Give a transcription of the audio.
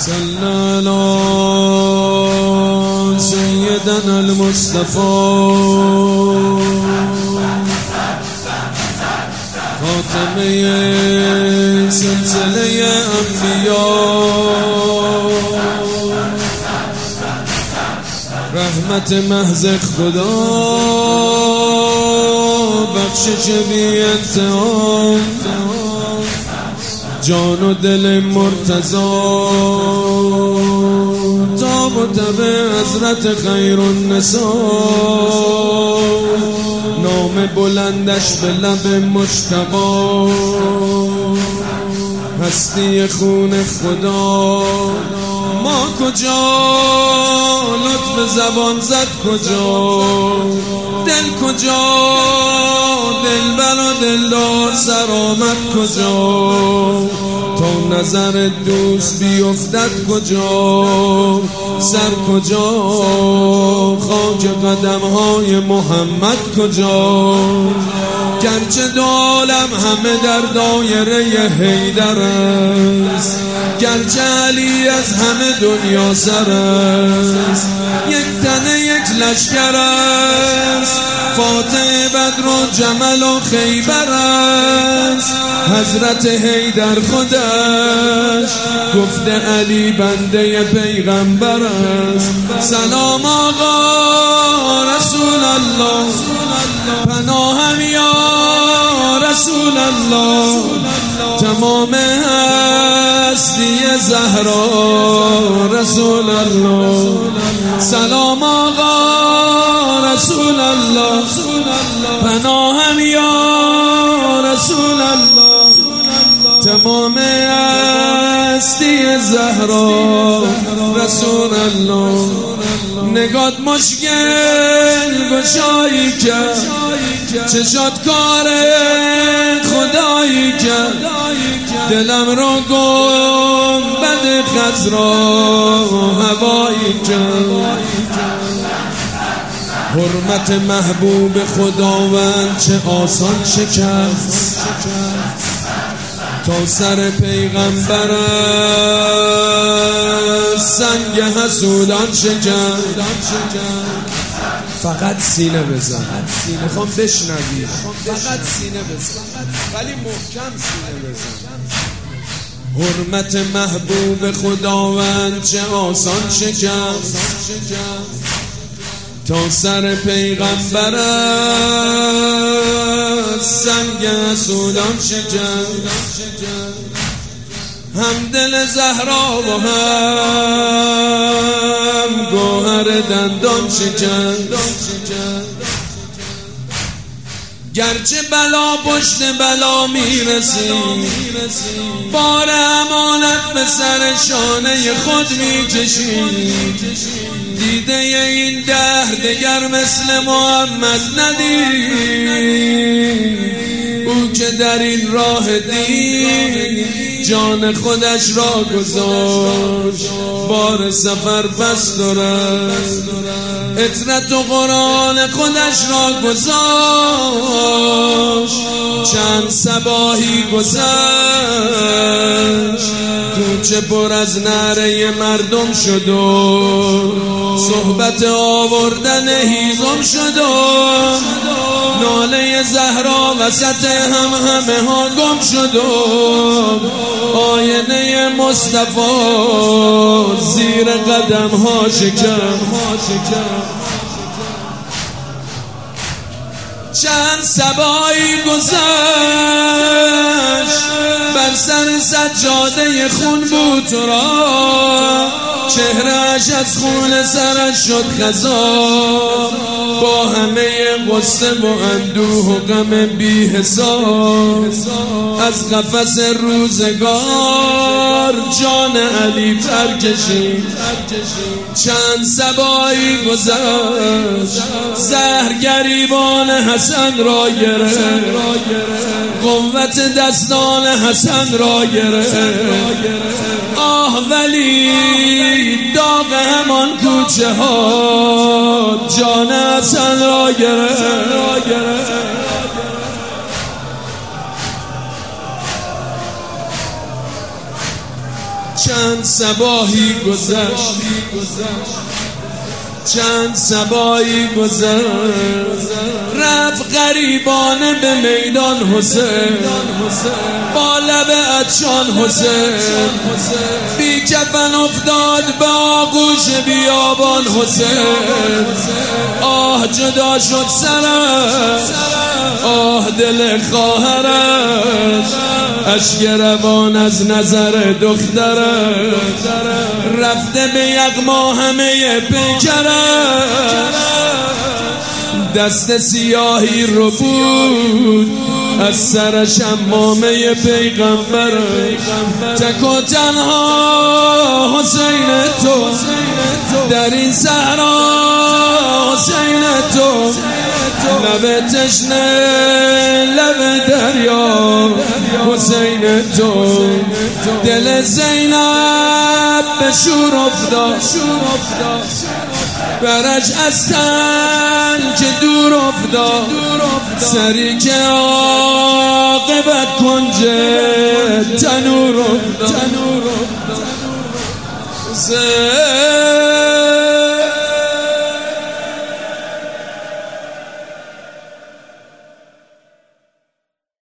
صل على سيدنا المصطفى خاتمه سلسله انبیاء، رحمت محض خدا، بخشش بی انتها، جان و دل مرتضی، تاب و تب حضرت خیر النساء، نام بلندش به لب مجتبی، هستی خون خدا. ما کجا لطف زبان زد کجا، دل کجا دلبر و دلدار سر آمد کجا، تا نظر دوست بیفتد کجا، سر کجا خاک قدمهای محمد کجا، گرچه دو عالم همه در دایره حیدر است، گرچه علی از همه دنیا سر است، یک تنه یک لشکر است، فاتح بدر و جمل و خیبر است، حضرت حیدر خودش گفته علی بنده پیغمبر است. سلام آقا رسول الله، پناهم یا رسول الله، تمام هستی زهرا رسول الله. سلام آقا رسول الله، پناهم یا رسول الله، تمام هستی زهرا رسول الله. نگات مشکل گشایی کرد، چشات کار خدایی کرد، دلم رو گنبد خضرا هوایی کرد. حرمت محبوب خداوند چه آسان شکست، تا سر پیغمبر سنگ حسودان شکست. فقط سینه بزن، میخوام بشنوی، فقط سینه بزن، ولی محکم سینه بزن. حرمت محبوب خداوند چه آسان شکست، تا سر پیغمبر سنگ حسودان شکست. هم دل زهرا و هم گوهر دندان شکست. گرچه بلا پشت بلا میرسید، بار امانت به سر شانه خود میکشید. دیده این دهر دگر مثل محمد ندید، او که در این راه دین جان خودش را گذاشت، بار سفر بست و رفت، عطرت و قرآن خودش را گذاشت، چند صباحی گذشت، کوچه پر از نعره مردم شد و صحبت آوردن هیزم شد و ناله زهرا وسط همه ها گم شد و آینه مصطفی زیر قدم ها شکست. چند صبایی گذشت، بر سر سجاده خون بود تو را، چهرهش از خون سرش شد خضاب، با همه غصه و اندوه و غم بی حساب، از قفس روزگار جان علی پر کشید. چند صبایی گذشت، زهر گریبان حسن را گرفت، قوت دستان حسن را گرفت. آه ولی داغ همان کوچه ها جان حسن را گرفت. چند صباحی گذشت، چند صباحی گذشت، رفت غریبانه به میدان حسین، با لب عطشان حسین، بی کفن افتاد به آغوش بیابان حسین. آه جدا شد سرش، آه دل خواهرش، اشک روان از نظر دخترش، رفته به یغما همه پیکرش، دست سیاهی رو بود از سرش امامه پیغمبر، تک و تنها حسین تو در این صحرا، حسین تو لب تشنه لب دریا، حسین تو دل زینب به شور افتاد، برش از تن که دور افتاد، سری که عاقبت کنج تنور افتاد.